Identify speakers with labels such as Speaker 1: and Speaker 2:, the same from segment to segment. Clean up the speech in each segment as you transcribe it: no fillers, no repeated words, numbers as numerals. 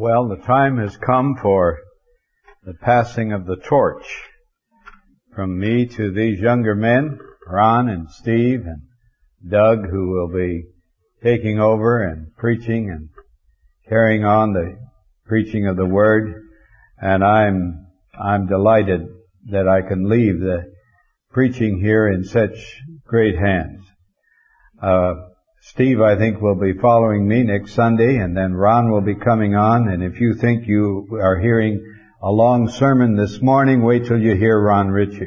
Speaker 1: Well, the time has come for the passing of the torch from me to these younger men, Ron and Steve and Doug, who will be taking over and preaching and carrying on the preaching of the Word. And I'm delighted that I can leave the preaching here in such great hands. Steve, I think, will be following me next Sunday, and then Ron will be coming on. And if you think you are hearing a long sermon this morning, wait till you hear Ron Ritchie.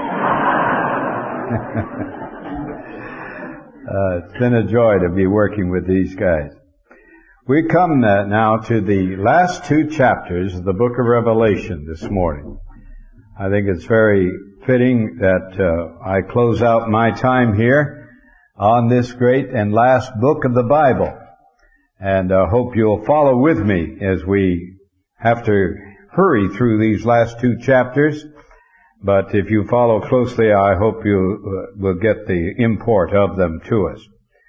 Speaker 1: It's been a joy to be working with these guys. We come now to the last two chapters of the book of Revelation this morning. I think it's very fitting that I close out my time here on this great and last book of the Bible. And I hope you'll follow with me as we have to hurry through these last two chapters. But if you follow closely, I hope you will get the import of them to us.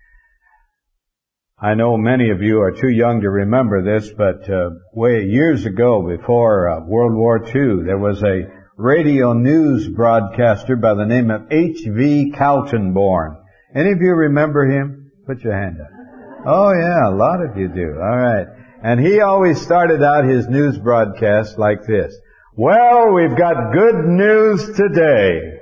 Speaker 1: I know many of you are too young to remember this, but years ago, before World War II, there was a radio news broadcaster by the name of H.V. Kaltenborn. Any of you remember him? Put your hand up. Oh yeah, a lot of you do. All right. And he always started out his news broadcast like this. Well, we've got good news today.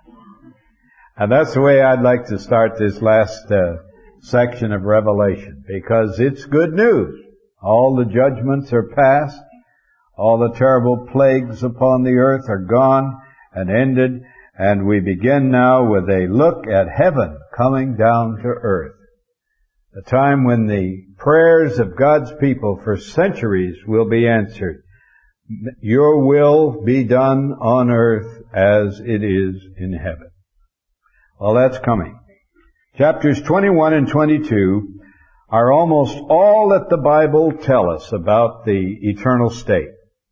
Speaker 1: And that's the way I'd like to start this last section of Revelation, because it's good news. All the judgments are past. All the terrible plagues upon the earth are gone and ended. And we begin now with a look at heaven coming down to earth. A time when the prayers of God's people for centuries will be answered. Your will be done on earth as it is in heaven. Well, that's coming. Chapters 21 and 22 are almost all that the Bible tells us about the eternal state.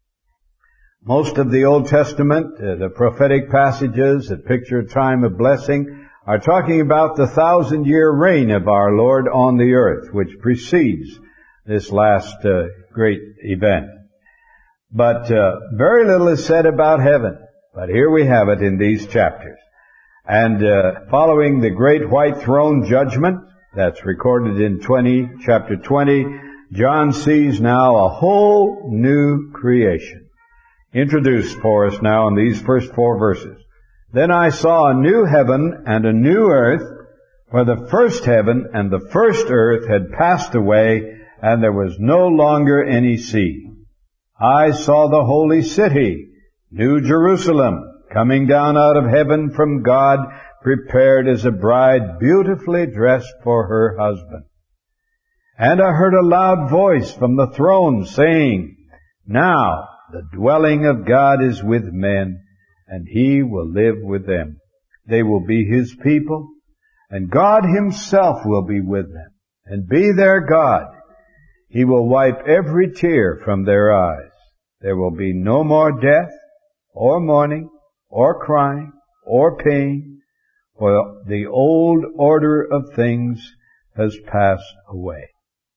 Speaker 1: Most of the Old Testament, the prophetic passages that picture a time of blessing, are talking about the 1,000-year reign of our Lord on the earth, which precedes this last great event. But very little is said about heaven. But here we have it in these chapters. And following the great white throne judgment, that's recorded in chapter 20, John sees now a whole new creation introduced for us now in these first 4 verses. Then I saw a new heaven and a new earth, for the first heaven and the first earth had passed away, and there was no longer any sea. I saw the holy city, New Jerusalem, coming down out of heaven from God, prepared as a bride beautifully dressed for her husband. And I heard a loud voice from the throne saying, Now the dwelling of God is with men, and He will live with them. They will be His people, and God Himself will be with them, and be their God. He will wipe every tear from their eyes. There will be no more death, or mourning, or crying, or pain, for the old order of things has passed away.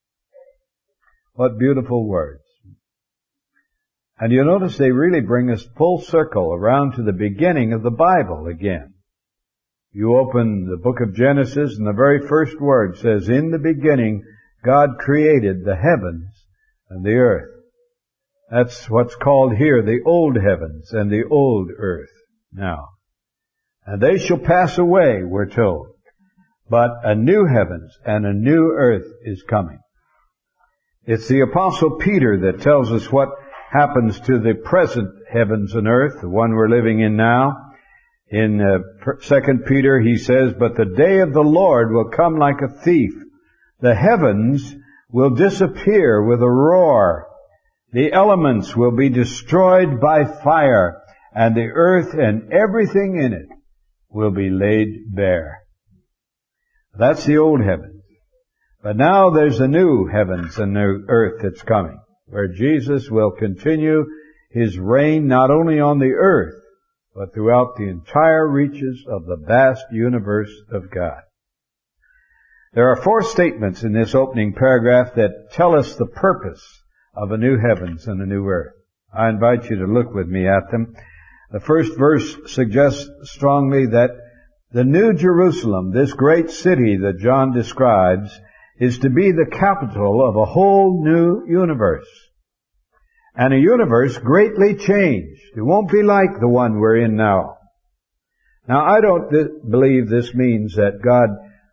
Speaker 1: What beautiful words. And you notice they really bring us full circle around to the beginning of the Bible again. You open the book of Genesis and the very first word says, In the beginning God created the heavens and the earth. That's what's called here the old heavens and the old earth now. And they shall pass away, we're told. But a new heavens and a new earth is coming. It's the Apostle Peter that tells us what happens to the present heavens and earth, the one we're living in now. In 2 Peter he says, But the day of the Lord will come like a thief. The heavens will disappear with a roar. The elements will be destroyed by fire, and the earth and everything in it will be laid bare. That's the old heavens. But now there's a new heavens and new earth that's coming, where Jesus will continue His reign not only on the earth, but throughout the entire reaches of the vast universe of God. There are 4 statements in this opening paragraph that tell us the purpose of a new heavens and a new earth. I invite you to look with me at them. The first verse suggests strongly that the New Jerusalem, this great city that John describes, is to be the capital of a whole new universe. And a universe greatly changed. It won't be like the one we're in now. Now, I don't believe this means that God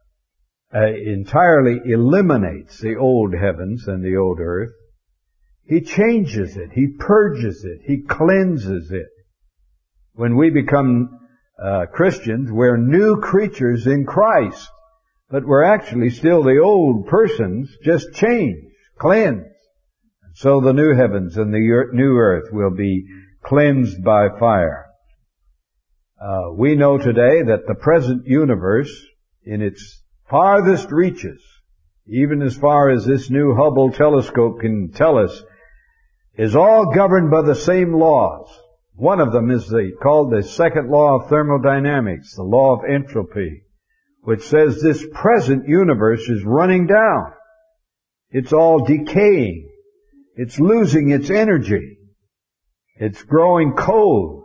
Speaker 1: entirely eliminates the old heavens and the old earth. He changes it. He purges it. He cleanses it. When we become Christians, we're new creatures in Christ. But we're actually still the old persons, just changed, cleansed. So the new heavens and the new earth will be cleansed by fire. We know today that the present universe, in its farthest reaches, even as far as this new Hubble telescope can tell us, is all governed by the same laws. One of them is called the second law of thermodynamics, the law of entropy, which says this present universe is running down. It's all decaying. It's losing its energy. It's growing cold.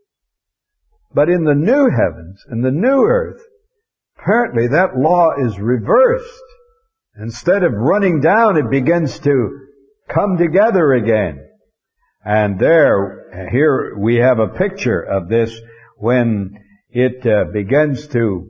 Speaker 1: But in the new heavens and the new earth, apparently that law is reversed. Instead of running down, it begins to come together again. And here we have a picture of this when it begins to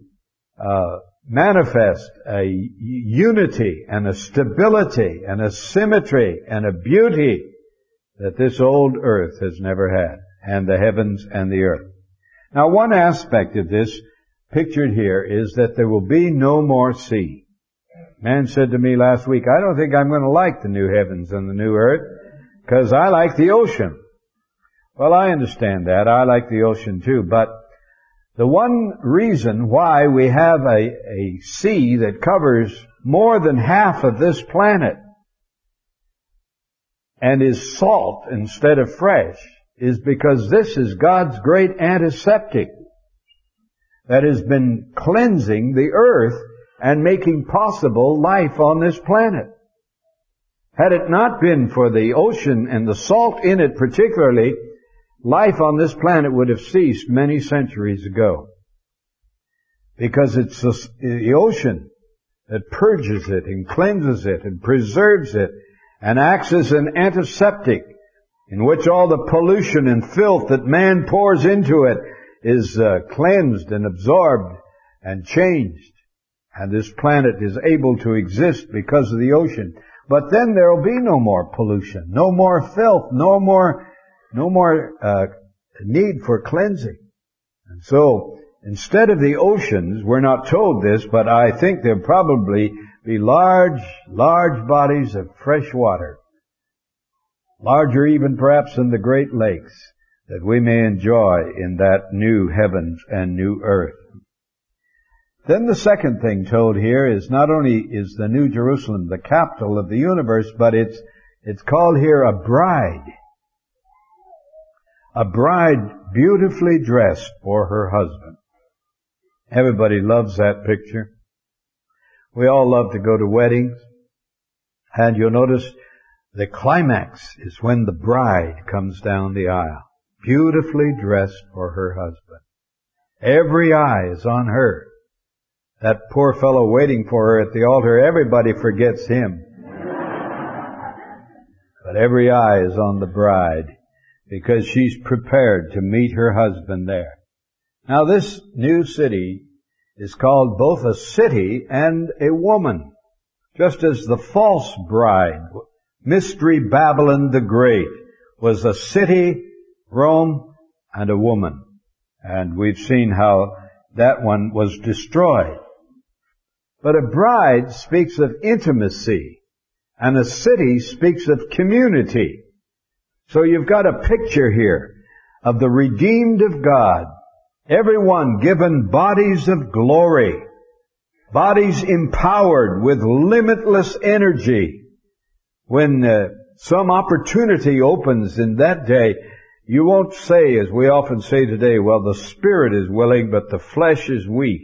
Speaker 1: manifest a unity and a stability and a symmetry and a beauty that this old earth has never had, and the heavens and the earth. Now, one aspect of this pictured here is that there will be no more sea. Man said to me last week, I don't think I'm going to like the new heavens and the new earth, because I like the ocean. Well, I understand that. I like the ocean too, but the one reason why we have a sea that covers more than half of this planet and is salt instead of fresh is because this is God's great antiseptic that has been cleansing the earth and making possible life on this planet. Had it not been for the ocean and the salt in it particularly, life on this planet would have ceased many centuries ago. Because it's the ocean that purges it and cleanses it and preserves it and acts as an antiseptic in which all the pollution and filth that man pours into it is cleansed and absorbed and changed. And this planet is able to exist because of the ocean. But then there will be no more pollution, no more filth, no more need for cleansing. And so, instead of the oceans, we're not told this, but I think there'll probably be large bodies of fresh water, larger even perhaps than the Great Lakes, that we may enjoy in that new heavens and new earth. Then the second thing told here is not only is the New Jerusalem the capital of the universe, but it's called here a bride. A bride beautifully dressed for her husband. Everybody loves that picture. We all love to go to weddings. And you'll notice the climax is when the bride comes down the aisle, beautifully dressed for her husband. Every eye is on her. That poor fellow waiting for her at the altar, everybody forgets him. But every eye is on the bride because she's prepared to meet her husband there. Now this new city is called both a city and a woman, just as the false bride, Mystery Babylon the Great, was a city, Rome, and a woman. And we've seen how that one was destroyed. But a bride speaks of intimacy, and a city speaks of community. So you've got a picture here of the redeemed of God, everyone given bodies of glory, bodies empowered with limitless energy. When some opportunity opens in that day, you won't say, as we often say today, well, the spirit is willing, but the flesh is weak.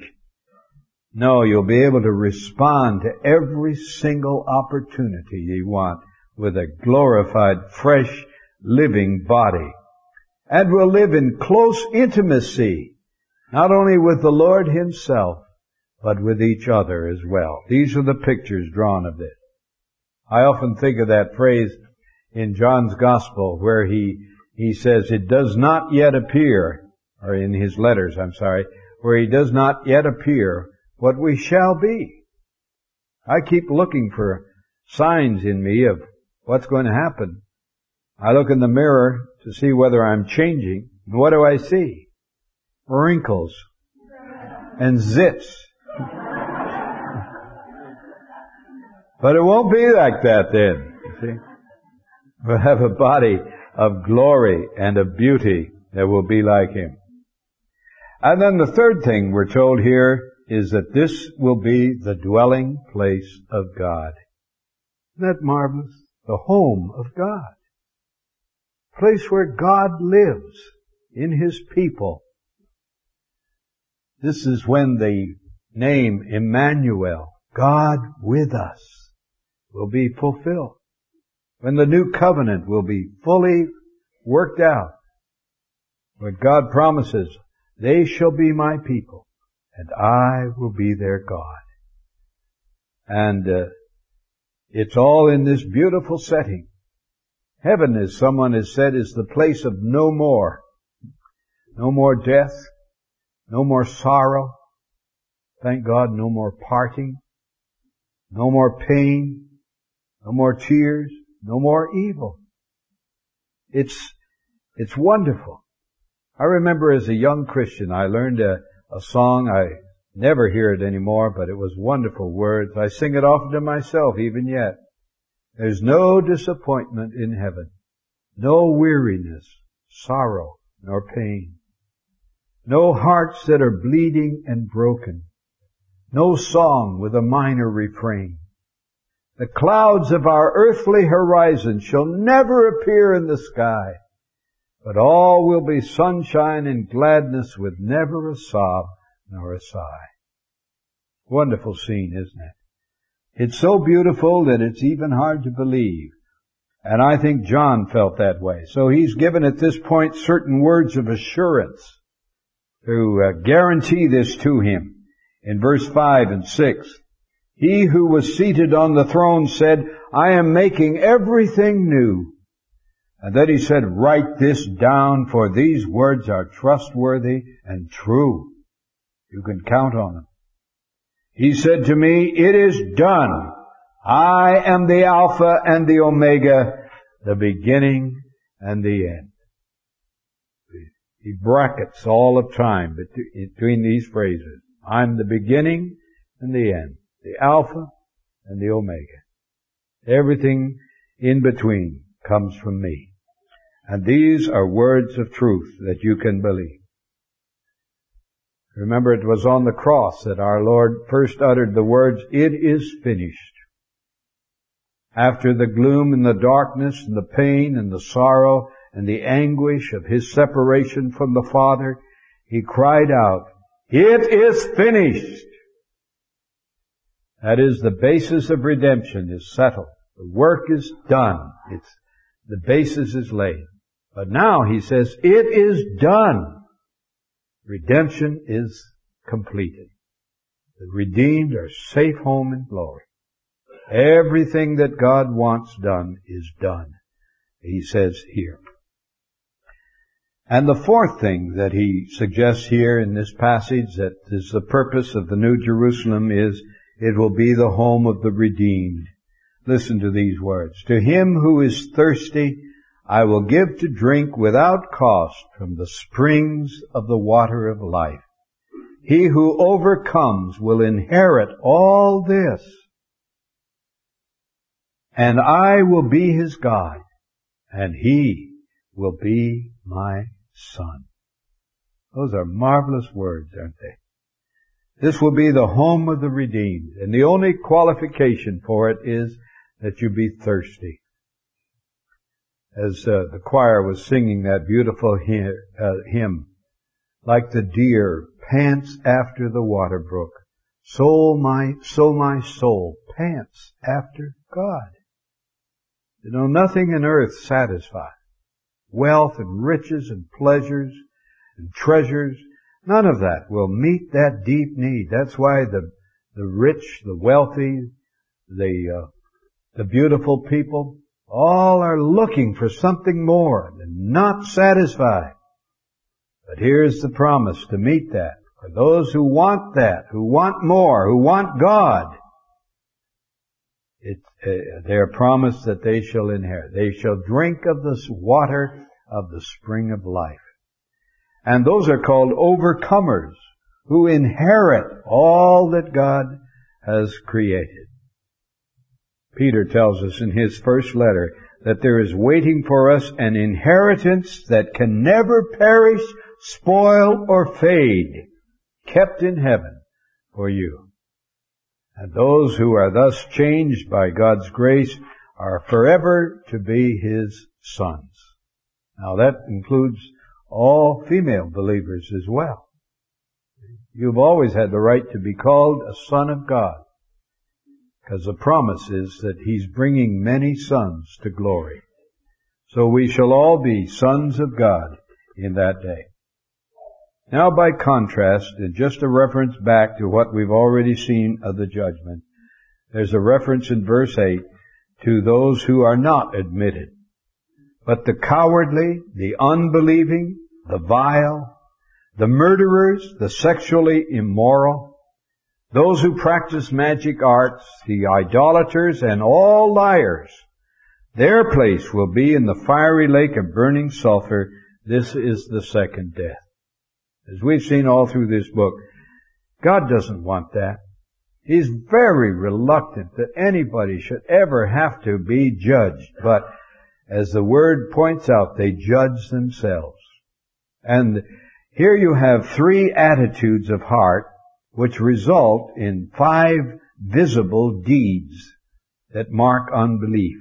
Speaker 1: No, you'll be able to respond to every single opportunity you want with a glorified, fresh, living body. And will live in close intimacy, not only with the Lord Himself, but with each other as well. These are the pictures drawn of this. I often think of that phrase in John's Gospel where he says, it does not yet appear, or in his letters, where he does not yet appear what we shall be. I keep looking for signs in me of what's going to happen. I look in the mirror to see whether I'm changing. And what do I see? Wrinkles and zits. But it won't be like that then, you see. We'll have a body of glory and of beauty that will be like Him. And then the third thing we're told here is that this will be the dwelling place of God. Isn't that marvelous? The home of God. Place where God lives in His people. This is when the name Emmanuel, God with us, will be fulfilled. When the new covenant will be fully worked out. When God promises, they shall be my people, and I will be their God. And it's all in this beautiful setting. Heaven, as someone has said, is the place of no more. No more death. No more sorrow. Thank God, no more parting. No more pain. No more tears. No more evil. It's wonderful. I remember as a young Christian, I learned a song. I never hear it anymore, but it was wonderful words. I sing it often to myself even yet. There's no disappointment in heaven. No weariness, sorrow, nor pain. No hearts that are bleeding and broken. No song with a minor refrain. The clouds of our earthly horizon shall never appear in the sky, but all will be sunshine and gladness with never a sob nor a sigh. Wonderful scene, isn't it? It's so beautiful that it's even hard to believe. And I think John felt that way. So he's given at this point certain words of assurance to guarantee this to him. In verse 5 and 6, He who was seated on the throne said, I am making everything new. And then He said, write this down, for these words are trustworthy and true. You can count on them. He said to me, it is done. I am the Alpha and the Omega, the beginning and the end. He brackets all of time between these phrases. I'm the beginning and the end. The Alpha and the Omega. Everything in between comes from me. And these are words of truth that you can believe. Remember, it was on the cross that our Lord first uttered the words, it is finished. After the gloom and the darkness and the pain and the sorrow and the anguish of His separation from the Father, He cried out, it is finished. That is, the basis of redemption is settled. The work is done. The basis is laid. But now He says, it is done. Redemption is completed. The redeemed are safe home in glory. Everything that God wants done is done, He says here. And the fourth thing that He suggests here in this passage, that is the purpose of the New Jerusalem, is it will be the home of the redeemed. Listen to these words. To him who is thirsty, I will give to drink without cost from the springs of the water of life. He who overcomes will inherit all this. And I will be his God, and he will be my son. Those are marvelous words, aren't they? This will be the home of the redeemed, and the only qualification for it is that you be thirsty. As the choir was singing that beautiful hymn, like the deer pants after the water brook, so my soul pants after God. Nothing in earth satisfies. Wealth and riches and pleasures and treasures, none of that will meet that deep need. That's why the rich, the wealthy, the beautiful people, all are looking for something more and not satisfied. But here's the promise to meet that. For those who want that, who want more, who want God, they are promised that they shall inherit. They shall drink of the water of the spring of life. And those are called overcomers, who inherit all that God has created. Peter tells us in his first letter that there is waiting for us an inheritance that can never perish, spoil, or fade, kept in heaven for you. And those who are thus changed by God's grace are forever to be His sons. Now that includes all female believers as well. You've always had the right to be called a son of God, because the promise is that He's bringing many sons to glory. So we shall all be sons of God in that day. Now, by contrast, and just a reference back to what we've already seen of the judgment, there's a reference in verse 8 to those who are not admitted. But the cowardly, the unbelieving, the vile, the murderers, the sexually immoral, those who practice magic arts, the idolaters, and all liars, their place will be in the fiery lake of burning sulfur. This is the second death. As we've seen all through this book, God doesn't want that. He's very reluctant that anybody should ever have to be judged. But as the Word points out, they judge themselves. And here you have 3 attitudes of heart which result in 5 visible deeds that mark unbelief.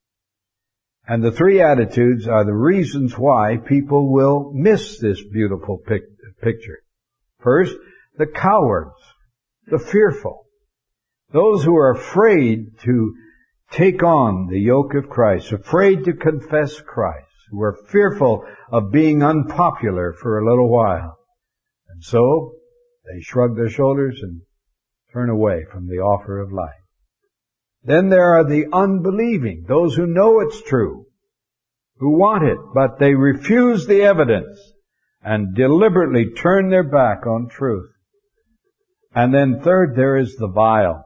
Speaker 1: And the 3 attitudes are the reasons why people will miss this beautiful picture. First, the cowards, the fearful, those who are afraid to take on the yoke of Christ, afraid to confess Christ, who are fearful of being unpopular for a little while. And so they shrug their shoulders and turn away from the offer of life. Then there are the unbelieving, those who know it's true, who want it, but they refuse the evidence and deliberately turn their back on truth. And then third, there is the vile.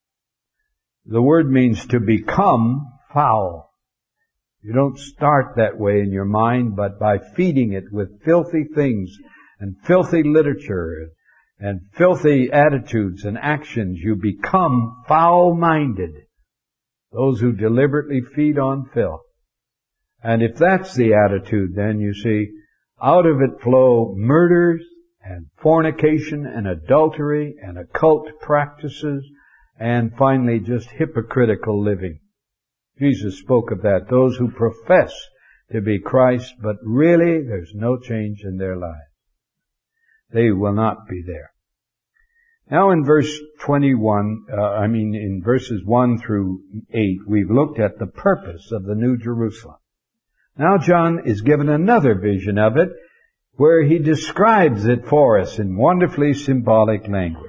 Speaker 1: The word means to become foul. You don't start that way in your mind, but by feeding it with filthy things and filthy literature and filthy attitudes and actions, you become foul-minded. Those who deliberately feed on filth. And if that's the attitude, then you see, out of it flow murders and fornication and adultery and occult practices and finally just hypocritical living. Jesus spoke of that. Those who profess to be Christ, but really there's no change in their lives. They will not be there. Now in verse 21, in verses 1 through 8, we've looked at the purpose of the New Jerusalem. Now John is given another vision of it, where he describes it for us in wonderfully symbolic language.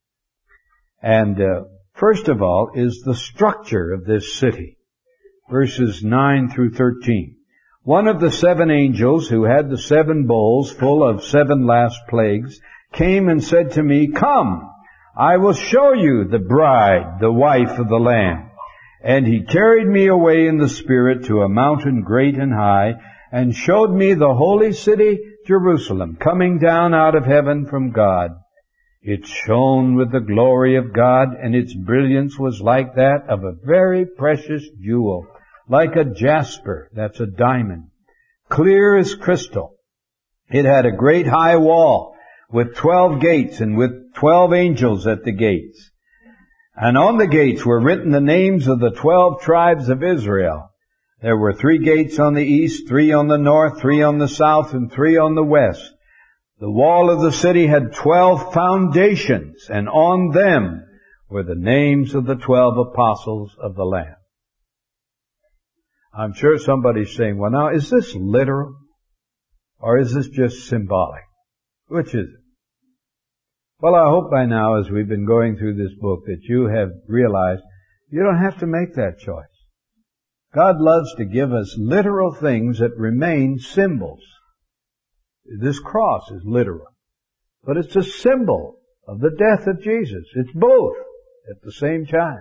Speaker 1: And first of all is the structure of this city. Verses 9 through 13. One of the 7 angels who had the 7 bowls full of 7 last plagues came and said to me, "Come, I will show you the bride, the wife of the Lamb." And he carried me away in the Spirit to a mountain great and high, and showed me the holy city, Jerusalem, coming down out of heaven from God. It shone with the glory of God, and its brilliance was like that of a very precious jewel, like a jasper, that's a diamond, clear as crystal. It had a great high wall with 12 gates, and with 12 angels at the gates. And on the gates were written the names of the 12 tribes of Israel. There were 3 gates on the east, 3 on the north, 3 on the south, and 3 on the west. The wall of the city had 12 foundations, and on them were the names of the 12 apostles of the Lamb. I'm sure somebody's saying, well now, is this literal? Or is this just symbolic? Which is it? Well, I hope by now, as we've been going through this book, that you have realized you don't have to make that choice. God loves to give us literal things that remain symbols. This cross is literal, but it's a symbol of the death of Jesus. It's both at the same time.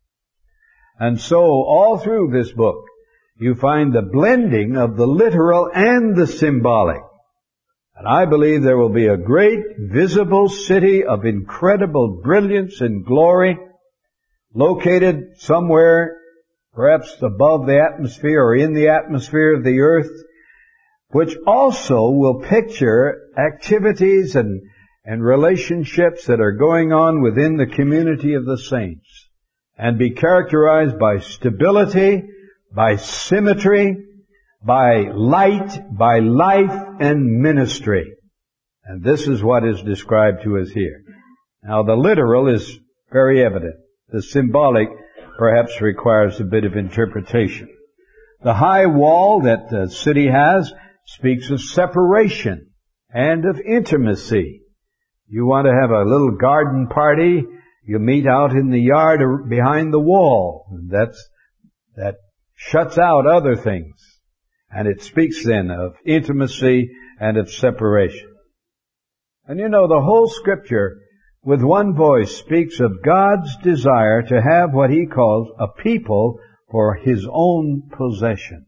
Speaker 1: And so, all through this book, you find the blending of the literal and the symbolic. And I believe there will be a great visible city of incredible brilliance and glory located somewhere perhaps above the atmosphere or in the atmosphere of the earth, which also will picture activities and relationships that are going on within the community of the saints and be characterized by stability, by symmetry, by light, by life and ministry. And this is what is described to us here. Now the literal is very evident. The symbolic perhaps requires a bit of interpretation. The high wall that the city has speaks of separation and of intimacy. You want to have a little garden party, you meet out in the yard or behind the wall. That shuts out other things. And it speaks then of intimacy and of separation. And you know, the whole Scripture, with one voice, speaks of God's desire to have what He calls a people for His own possession.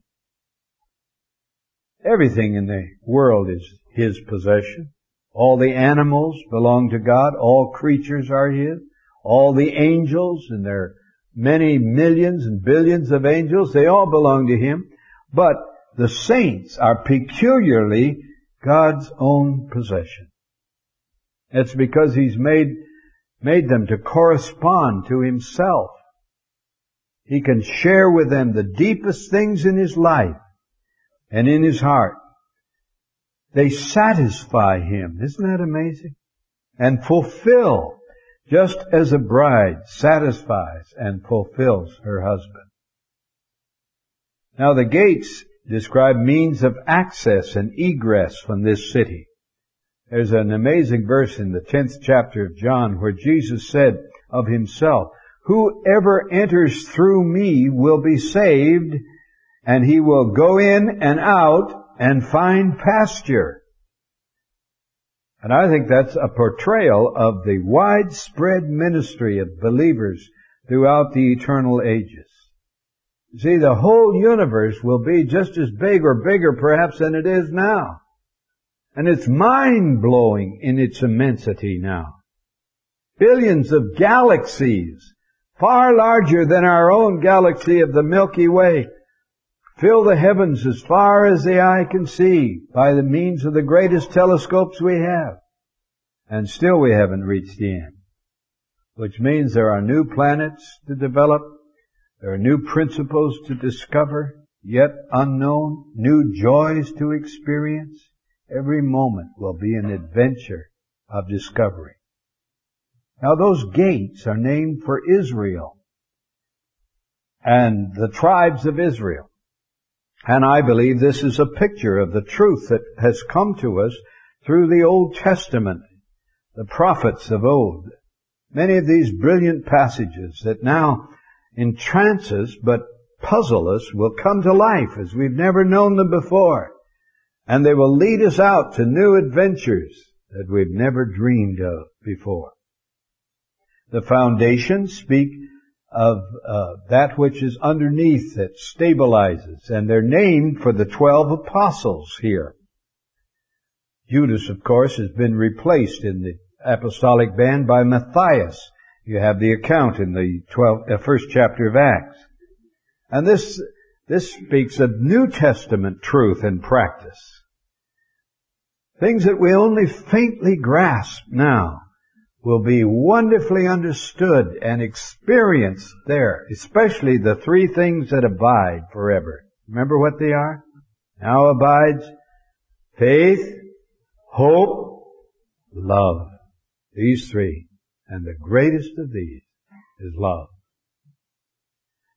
Speaker 1: Everything in the world is His possession. All the animals belong to God. All creatures are His. All the angels, and there are many millions and billions of angels, they all belong to Him. But the saints are peculiarly God's own possession. It's because He's made them to correspond to Himself. He can share with them the deepest things in His life and in His heart. They satisfy Him. Isn't that amazing? And fulfill, just as a bride satisfies and fulfills her husband. Now the gates describe means of access and egress from this city. There's an amazing verse in the 10th chapter of John where Jesus said of Himself, "Whoever enters through me will be saved, and he will go in and out and find pasture." And I think that's a portrayal of the widespread ministry of believers throughout the eternal ages. See, the whole universe will be just as big or bigger perhaps than it is now. And it's mind-blowing in its immensity now. Billions of galaxies, far larger than our own galaxy of the Milky Way, fill the heavens as far as the eye can see by the means of the greatest telescopes we have. And still we haven't reached the end. Which means there are new planets to develop, there are new principles to discover, yet unknown, new joys to experience. Every moment will be an adventure of discovery. Now those gates are named for Israel and the tribes of Israel. And I believe this is a picture of the truth that has come to us through the Old Testament, the prophets of old. Many of these brilliant passages that now entrance us but puzzle us will come to life as we've never known them before. And they will lead us out to new adventures that we've never dreamed of before. The foundations speak of that which is underneath that stabilizes, and they're named for the 12 apostles here. Judas, of course, has been replaced in the apostolic band by Matthias. You have the account in the first chapter of Acts. And this speaks of New Testament truth and practice. Things that we only faintly grasp now will be wonderfully understood and experienced there, especially the three things that abide forever. Remember what they are? Now abides faith, hope, love. These three. And the greatest of these is love.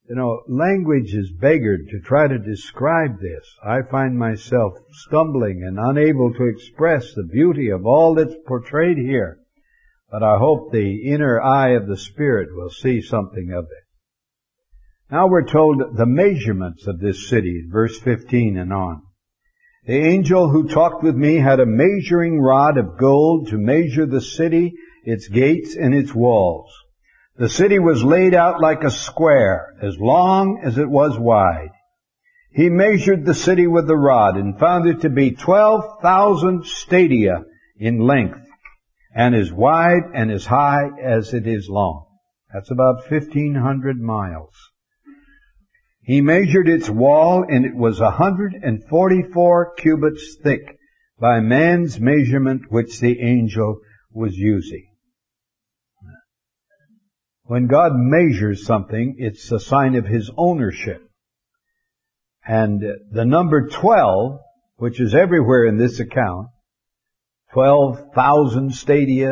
Speaker 1: Language is beggared to try to describe this. I find myself stumbling and unable to express the beauty of all that's portrayed here. But I hope the inner eye of the Spirit will see something of it. Now we're told the measurements of this city, verse 15 and on. The angel who talked with me had a measuring rod of gold to measure the city, its gates, and its walls. The city was laid out like a square, as long as it was wide. He measured the city with the rod and found it to be 12,000 stadia in length, and as wide and as high as it is long. That's about 1,500 miles. He measured its wall, and it was 144 cubits thick by man's measurement, which the angel was using. When God measures something, it's a sign of His ownership. And the number 12, which is everywhere in this account, 12,000 stadia,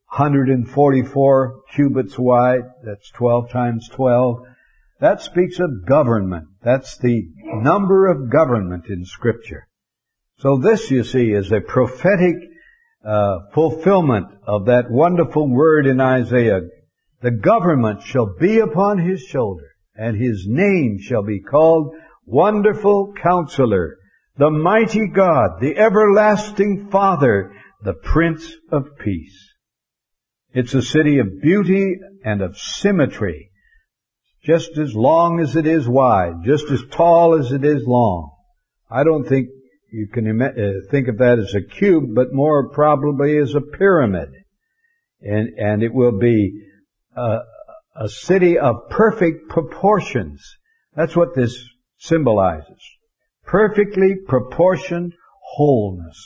Speaker 1: 144 cubits wide, that's 12 times 12. That speaks of government. That's the number of government in Scripture. So this, you see, is a prophetic fulfillment of that wonderful word in Isaiah. The government shall be upon His shoulder, and His name shall be called Wonderful Counselor, the Mighty God, the Everlasting Father, the Prince of Peace. It's a city of beauty and of symmetry, just as long as it is wide, just as tall as it is long. I don't think you can think of that as a cube, but more probably as a pyramid. And it will be a city of perfect proportions. That's what this symbolizes. Perfectly proportioned wholeness.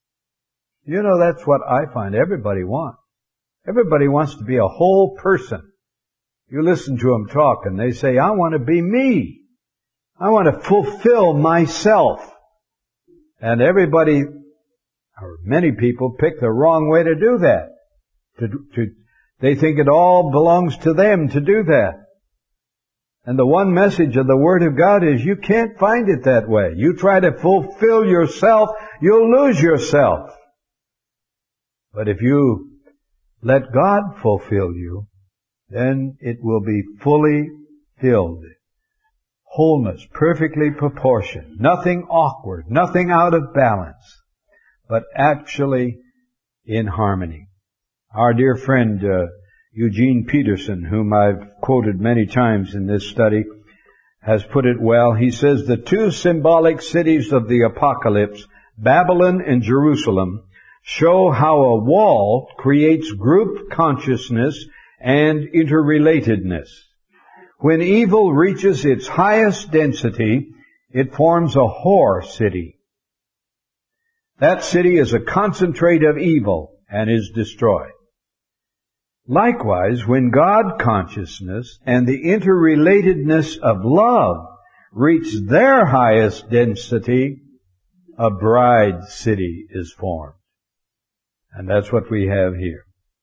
Speaker 1: That's what I find everybody wants. Everybody wants to be a whole person. You listen to them talk and they say, I want to be me. I want to fulfill myself. And everybody, or many people, pick the wrong way to do that. They think it all belongs to them to do that. And the one message of the Word of God is you can't find it that way. You try to fulfill yourself, you'll lose yourself. But if you let God fulfill you, then it will be fully filled. Wholeness, perfectly proportioned, nothing awkward, nothing out of balance, but actually in harmony. Our dear friend Eugene Peterson, whom I've quoted many times in this study, has put it well. He says, the two symbolic cities of the apocalypse, Babylon and Jerusalem, show how a wall creates group consciousness and interrelatedness. When evil reaches its highest density, it forms a whore city. That city is a concentrate of evil and is destroyed. Likewise, when God consciousness and the interrelatedness of love reach their highest density, a bride city is formed. And that's what we have here.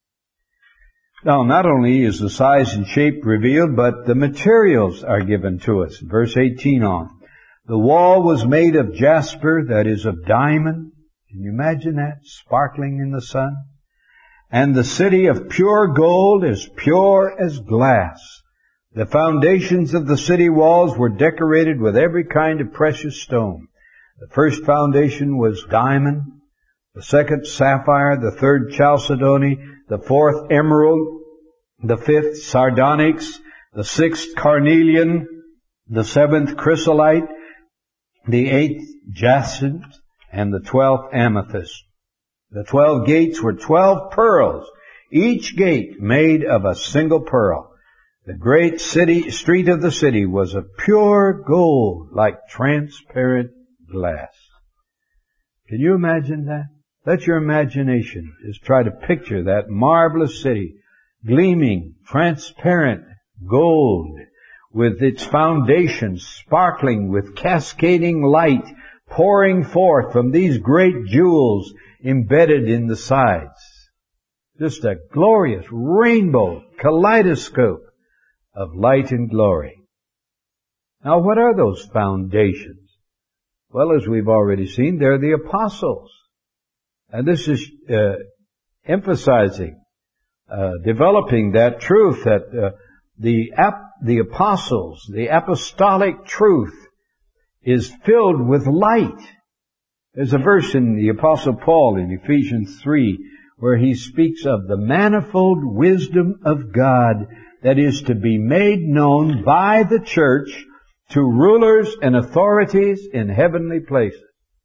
Speaker 1: Now, not only is the size and shape revealed, but the materials are given to us. Verse 18 on. The wall was made of jasper, that is of diamond. Can you imagine that? Sparkling in the sun. And the city of pure gold, as pure as glass. The foundations of the city walls were decorated with every kind of precious stone. The first foundation was diamond, the second sapphire, the third chalcedony, the fourth emerald, the fifth sardonyx, the sixth carnelian, the seventh chrysolite, the eighth jacinth, and the 12th amethyst. The 12 gates were 12 pearls, each gate made of a single pearl. The great street of the city was of pure gold, like transparent glass. Can you imagine that? Let your imagination just try to picture that marvelous city, gleaming, transparent gold, with its foundations sparkling with cascading light, pouring forth from these great jewels embedded in the sides. Just a glorious rainbow, kaleidoscope of light and glory. Now, what are those foundations? Well, as we've already seen, they're the apostles. And this is emphasizing, developing that truth that the apostles, the apostolic truth, is filled with light. There's a verse in the Apostle Paul in Ephesians 3 where he speaks of the manifold wisdom of God that is to be made known by the church to rulers and authorities in heavenly places.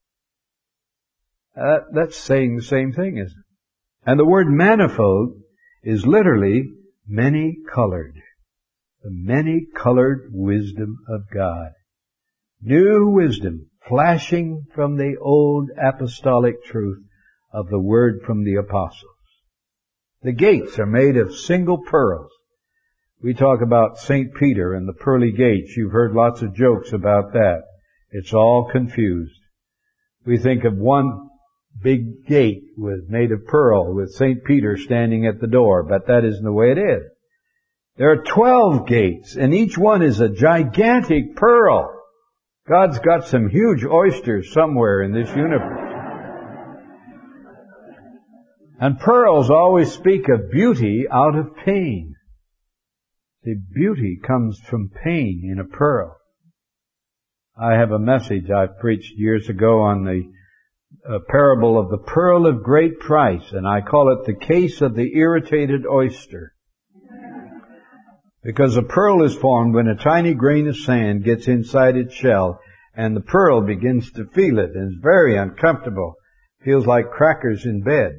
Speaker 1: That's saying the same thing, isn't it? And the word manifold is literally many-colored. The many-colored wisdom of God. New wisdom flashing from the old apostolic truth of the word from the apostles. The gates are made of single pearls. We talk about St. Peter and the pearly gates. You've heard lots of jokes about that. It's all confused. We think of one big gate made of pearl with St. Peter standing at the door, but that isn't the way it is. There are 12 gates, and each one is a gigantic pearl. God's got some huge oysters somewhere in this universe. And pearls always speak of beauty out of pain. The beauty comes from pain in a pearl. I have a message I preached years ago on the parable of the pearl of great price, and I call it the case of the irritated oyster. Because a pearl is formed when a tiny grain of sand gets inside its shell, and the pearl begins to feel it, and it's very uncomfortable. Feels like crackers in bed.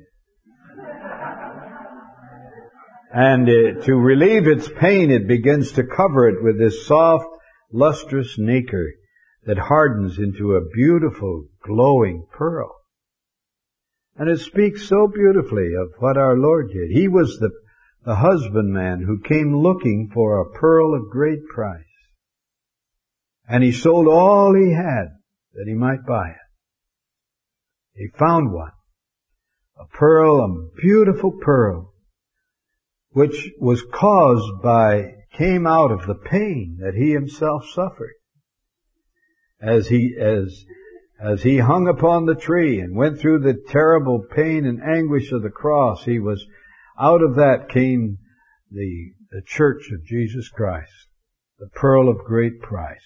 Speaker 1: And to relieve its pain, it begins to cover it with this soft, lustrous nacre that hardens into a beautiful, glowing pearl. And it speaks so beautifully of what our Lord did. He was the husbandman who came looking for a pearl of great price. And he sold all he had that he might buy it. He found one. A pearl, a beautiful pearl, which was came out of the pain that he himself suffered. As he hung upon the tree and went through the terrible pain and anguish of the cross, out of that came the church of Jesus Christ, the pearl of great price.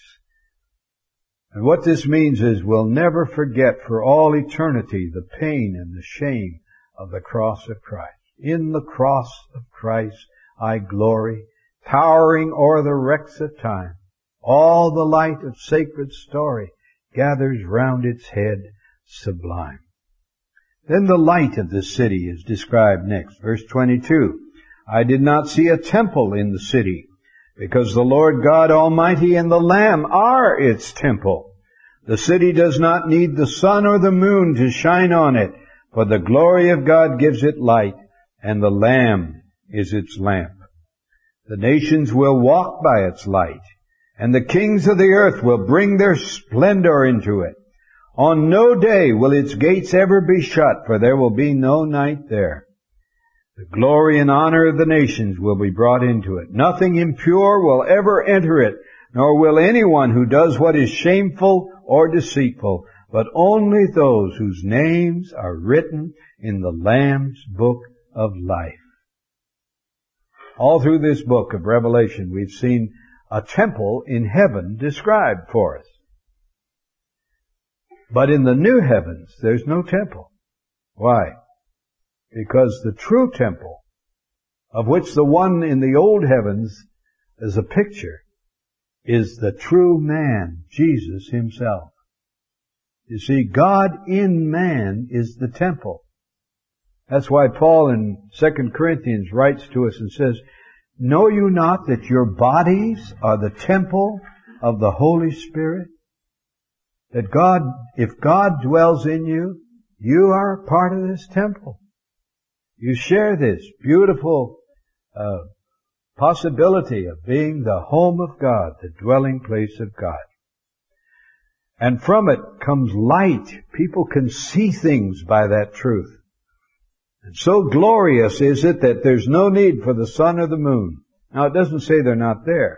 Speaker 1: And what this means is we'll never forget for all eternity the pain and the shame of the cross of Christ. In the cross of Christ I glory, towering o'er the wrecks of time. All the light of sacred story gathers round its head sublime. Then the light of the city is described next. Verse 22. I did not see a temple in the city, because the Lord God Almighty and the Lamb are its temple. The city does not need the sun or the moon to shine on it, for the glory of God gives it light, and the Lamb is its lamp. The nations will walk by its light, and the kings of the earth will bring their splendor into it. On no day will its gates ever be shut, for there will be no night there. The glory and honor of the nations will be brought into it. Nothing impure will ever enter it, nor will anyone who does what is shameful or deceitful, but only those whose names are written in the Lamb's book of life. All through this book of Revelation, we've seen a temple in heaven described for us. But in the new heavens, there's no temple. Why? Because the true temple, of which the one in the old heavens is a picture, is the true man, Jesus himself. You see, God in man is the temple. That's why Paul in 2 Corinthians writes to us and says, know you not that your bodies are the temple of the Holy Spirit? That God, if God dwells in you, you are part of this temple. You share this beautiful possibility of being the home of God, the dwelling place of God. And from it comes light. People can see things by that truth. And so glorious is it that there's no need for the sun or the moon. Now, it doesn't say they're not there.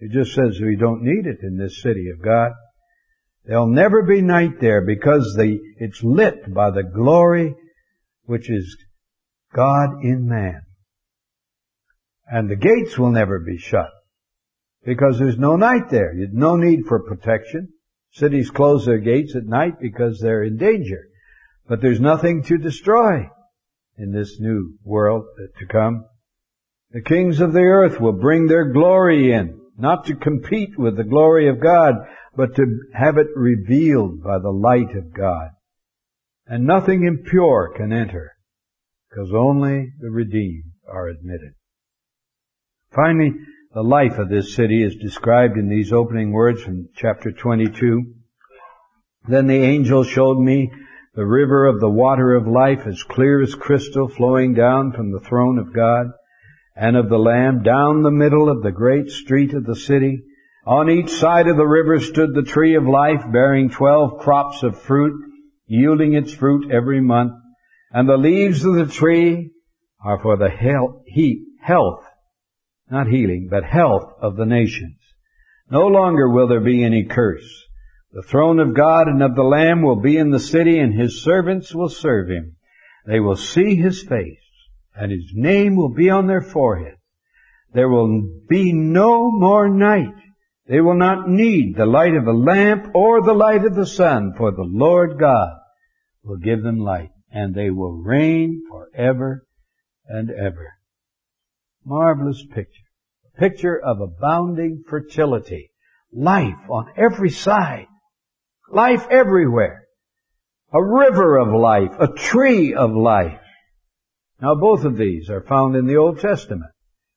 Speaker 1: It just says we don't need it in this city of God. There'll never be night there because it's lit by the glory which is God in man. And the gates will never be shut because there's no night there. There's no need for protection. Cities close their gates at night because they're in danger. But there's nothing to destroy in this new world to come. The kings of the earth will bring their glory in, not to compete with the glory of God, but to have it revealed by the light of God. And nothing impure can enter, because only the redeemed are admitted. Finally, the life of this city is described in these opening words from chapter 22. Then the angel showed me the river of the water of life, as clear as crystal, flowing down from the throne of God and of the Lamb, down the middle of the great street of the city. On each side of the river stood the tree of life, bearing 12 crops of fruit, yielding its fruit every month. And the leaves of the tree are for the health, not healing, but health of the nations. No longer will there be any curse. The throne of God and of the Lamb will be in the city, and His servants will serve Him. They will see His face, and His name will be on their forehead. There will be no more night. They will not need the light of a lamp or the light of the sun, for the Lord God will give them light, and they will reign forever and ever. Marvelous picture. A picture of abounding fertility. Life on every side. Life everywhere. A river of life. A tree of life. Now both of these are found in the Old Testament.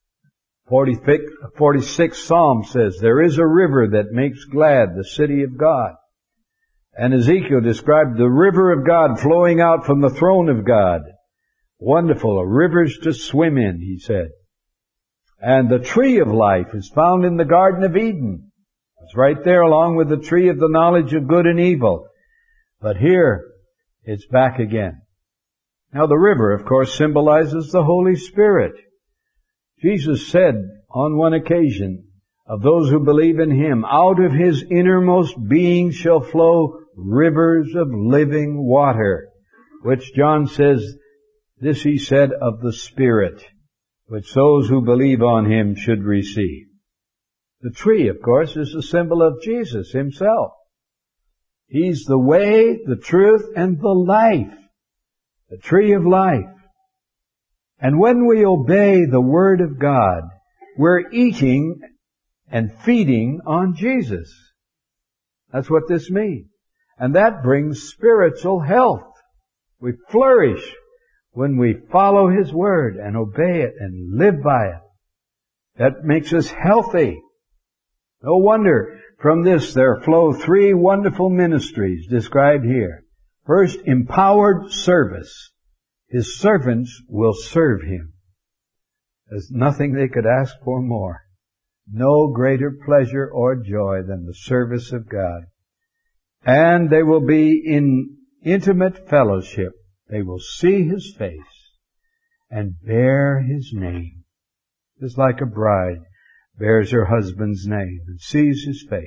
Speaker 1: 46th Psalm says, there is a river that makes glad the city of God. And Ezekiel described the river of God flowing out from the throne of God. Wonderful, rivers to swim in, he said. And the tree of life is found in the Garden of Eden. It's right there along with the tree of the knowledge of good and evil. But here, it's back again. Now the river, of course, symbolizes the Holy Spirit. Jesus said on one occasion of those who believe in Him, out of His innermost being shall flow rivers of living water, which John says, this He said of the Spirit, which those who believe on Him should receive. The tree, of course, is a symbol of Jesus Himself. He's the way, the truth, and the life. The tree of life. And when we obey the Word of God, we're eating and feeding on Jesus. That's what this means. And that brings spiritual health. We flourish when we follow His Word and obey it and live by it. That makes us healthy. No wonder from this there flow 3 wonderful ministries described here. First, empowered service. His servants will serve Him. There's nothing they could ask for more. No greater pleasure or joy than the service of God. And they will be in intimate fellowship. They will see His face and bear His name. Just like a bride bears her husband's name and sees His face.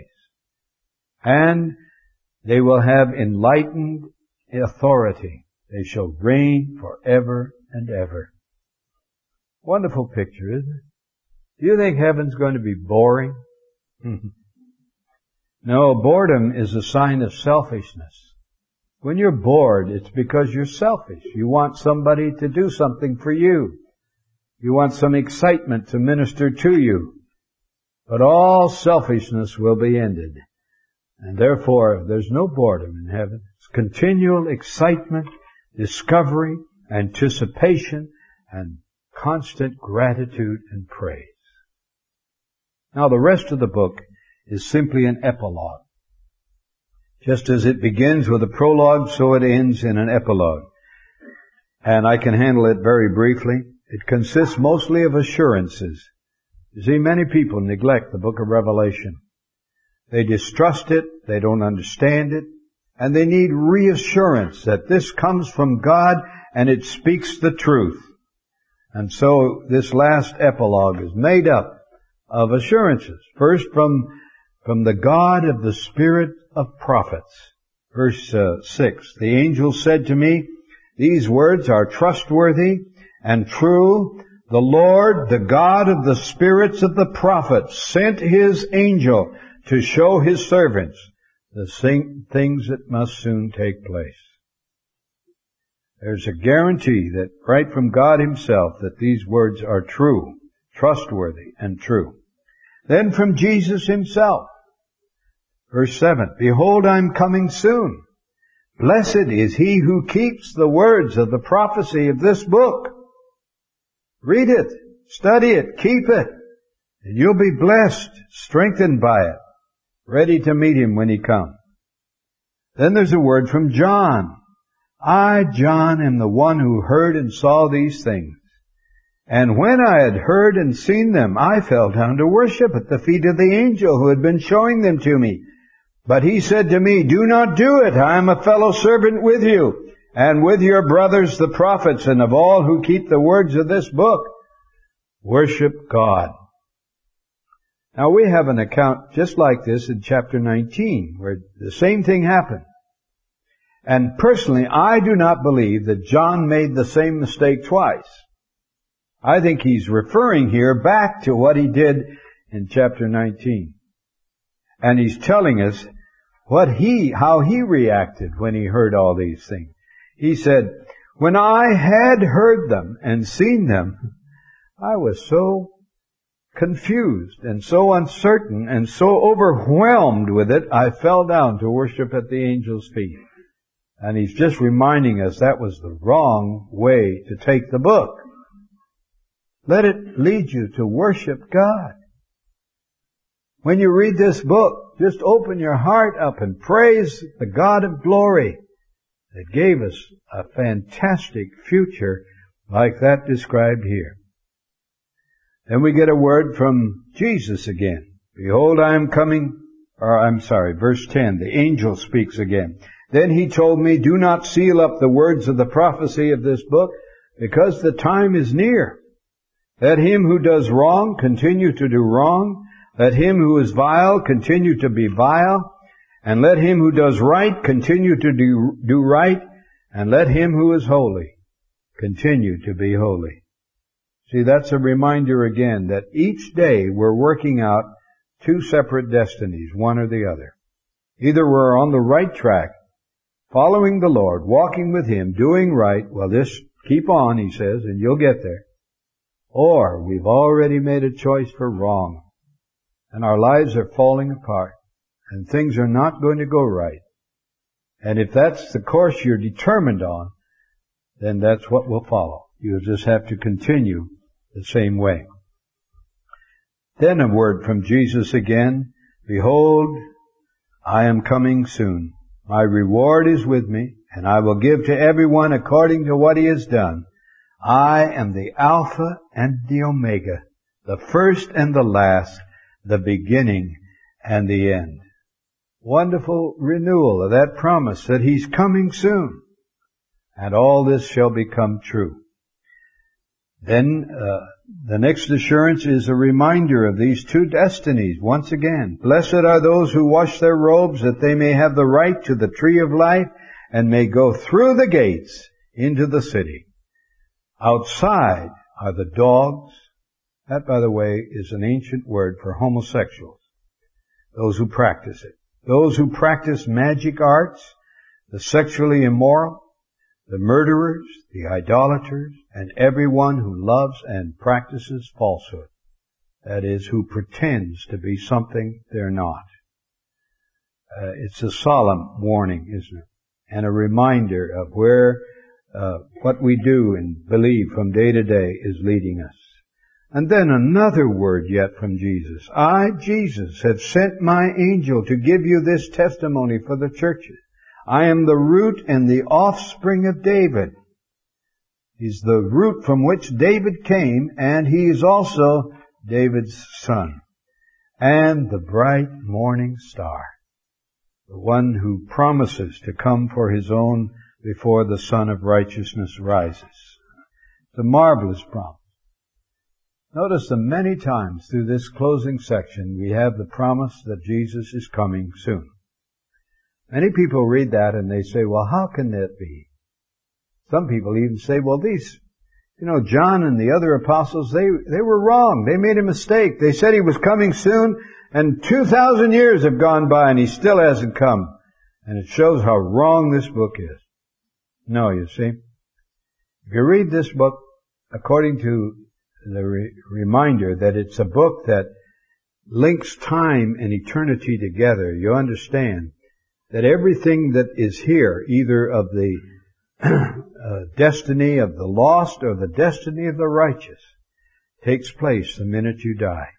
Speaker 1: And they will have enlightened authority. They shall reign forever and ever. Wonderful picture, isn't it? Do you think heaven's going to be boring? No, boredom is a sign of selfishness. When you're bored, it's because you're selfish. You want somebody to do something for you. You want some excitement to minister to you. But all selfishness will be ended. And therefore, there's no boredom in heaven. It's continual excitement, discovery, anticipation, and constant gratitude and praise. Now the rest of the book is simply an epilogue. Just as it begins with a prologue, so it ends in an epilogue. And I can handle it very briefly. It consists mostly of assurances. You see, many people neglect the book of Revelation. They distrust it, they don't understand it, and they need reassurance that this comes from God and it speaks the truth. And so this last epilogue is made up of assurances. First, from the God of the Spirit of prophets. Verse 6, the angel said to me, these words are trustworthy and true. The Lord, the God of the spirits of the prophets, sent His angel to show His servants the things that must soon take place. There's a guarantee that right from God Himself that these words are true, trustworthy, and true. Then from Jesus Himself, verse 7, behold, I'm coming soon. Blessed is he who keeps the words of the prophecy of this book. Read it, study it, keep it, and you'll be blessed, strengthened by it, ready to meet Him when He comes. Then there's a word from John. I, John, am the one who heard and saw these things. And when I had heard and seen them, I fell down to worship at the feet of the angel who had been showing them to me. But he said to me, do not do it. I am a fellow servant with you, and with your brothers the prophets, and of all who keep the words of this book. Worship God. Now we have an account just like this in chapter 19, where the same thing happened. And personally, I do not believe that John made the same mistake twice. I think he's referring here back to what he did in chapter 19. And he's telling us how he reacted when he heard all these things. He said, when I had heard them and seen them, I was so confused and so uncertain and so overwhelmed with it, I fell down to worship at the angel's feet. And he's just reminding us that was the wrong way to take the book. Let it lead you to worship God. When you read this book, just open your heart up and praise the God of glory that gave us a fantastic future like that described here. Then we get a word from Jesus again. Behold, I am coming, verse 10, the angel speaks again. Then he told me, do not seal up the words of the prophecy of this book, because the time is near. Let him who does wrong continue to do wrong. Let him who is vile continue to be vile. And let him who does right continue to do right. And let him who is holy continue to be holy. See, that's a reminder again that each day we're working out two separate destinies, one or the other. Either we're on the right track, following the Lord, walking with Him, doing right. Well, just keep on, He says, and you'll get there. Or we've already made a choice for wrong, and our lives are falling apart, and things are not going to go right. And if that's the course you're determined on, then that's what will follow. You'll just have to continue the same way. Then a word from Jesus again. Behold, I am coming soon. My reward is with me, and I will give to everyone according to what he has done. I am the Alpha and the Omega, the first and the last, the beginning and the end. Wonderful renewal of that promise that He's coming soon. And all this shall become true. Then the next assurance is a reminder of these two destinies. Once again, blessed are those who wash their robes, that they may have the right to the tree of life and may go through the gates into the city. Outside are the dogs. That, by the way, is an ancient word for homosexuals. Those who practice it. Those who practice magic arts, the sexually immoral, the murderers, the idolaters, and everyone who loves and practices falsehood. That is, who pretends to be something they're not. It's a solemn warning, isn't it? And a reminder of where what we do and believe from day to day is leading us. And then another word yet from Jesus. I, Jesus, have sent my angel to give you this testimony for the churches. I am the root and the offspring of David. He's the root from which David came, and he is also David's son. And the bright morning star. The one who promises to come for His own before the Son of Righteousness rises. It's a marvelous promise. Notice that many times through this closing section we have the promise that Jesus is coming soon. Many people read that and they say, well, how can that be? Some people even say, well, John and the other apostles, they were wrong. They made a mistake. They said he was coming soon, and 2,000 years have gone by and he still hasn't come. And it shows how wrong this book is. No, you see. If you read this book according to the reminder that it's a book that links time and eternity together, you understand that everything that is here, either of the destiny of the lost or the destiny of the righteous, takes place the minute you die.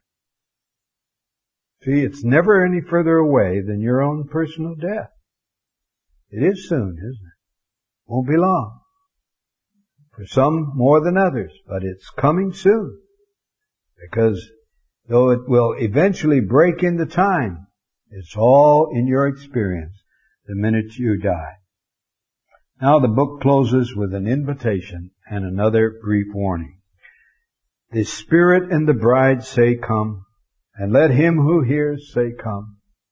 Speaker 1: See, it's never any further away than your own personal death. It is soon, isn't it? Won't be long. For some more than others, but it's coming soon. Because though it will eventually break into time, it's all in your experience the minute you die. Now the book closes with an invitation and another brief warning. The Spirit and the bride say, come, and let him who hears say, come.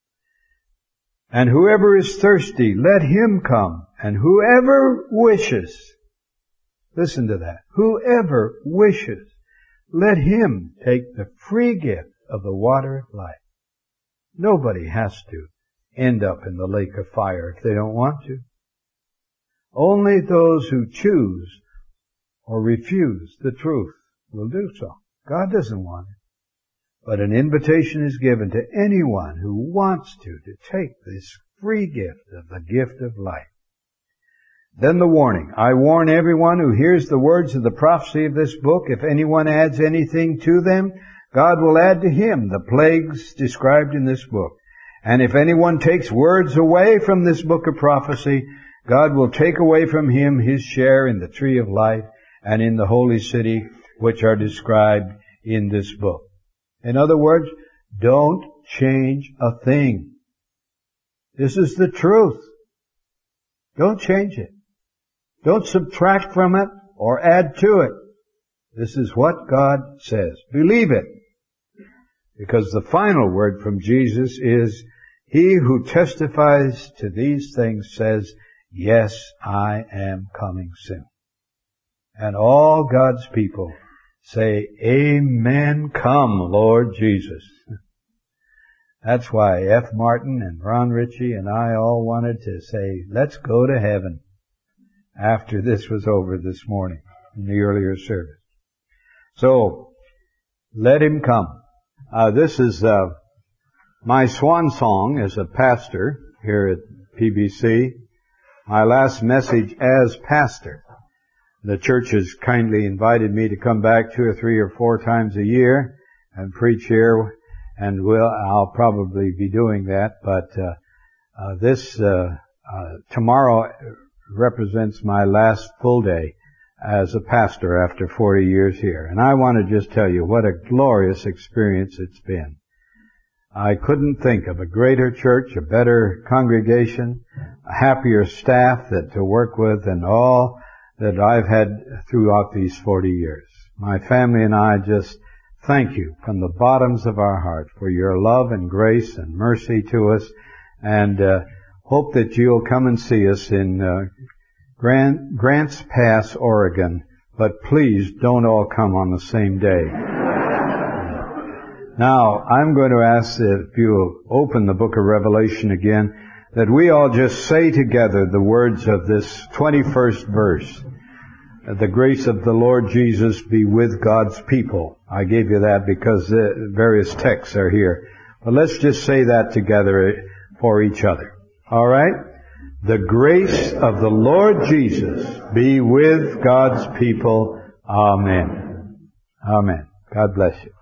Speaker 1: And whoever is thirsty, let him come, and whoever wishes, listen to that, whoever wishes, let him take the free gift of the water of life. Nobody has to end up in the lake of fire if they don't want to. Only those who choose or refuse the truth will do so. God doesn't want it. But an invitation is given to anyone who wants to take this free gift of the gift of life. Then the warning. I warn everyone who hears the words of the prophecy of this book, if anyone adds anything to them, God will add to him the plagues described in this book. And if anyone takes words away from this book of prophecy, God will take away from him his share in the tree of life and in the holy city, which are described in this book. In other words, don't change a thing. This is the truth. Don't change it. Don't subtract from it or add to it. This is what God says. Believe it. Because the final word from Jesus is, he who testifies to these things says, yes, I am coming soon. And all God's people say, amen, come, Lord Jesus. That's why F. Martin and Ron Ritchie and I all wanted to say, let's go to heaven after this was over this morning in the earlier service. So, let him come. This is my swan song as a pastor here at PBC. My last message as pastor. The church has kindly invited me to come back 2 or 3 or 4 times a year and preach here, and I'll probably be doing that. But tomorrow represents my last full day as a pastor after 40 years here. And I want to just tell you what a glorious experience it's been. I couldn't think of a greater church, a better congregation, a happier staff to work with than all that I've had throughout these 40 years. My family and I just thank you from the bottoms of our heart for your love and grace and mercy to us, and hope that you'll come and see us in Grants Pass, Oregon, but please don't all come on the same day. Now, I'm going to ask that if you'll open the book of Revelation again, that we all just say together the words of this 21st verse. The grace of the Lord Jesus be with God's people. I gave you that because the various texts are here. But let's just say that together for each other. All right? The grace of the Lord Jesus be with God's people. Amen. Amen. God bless you.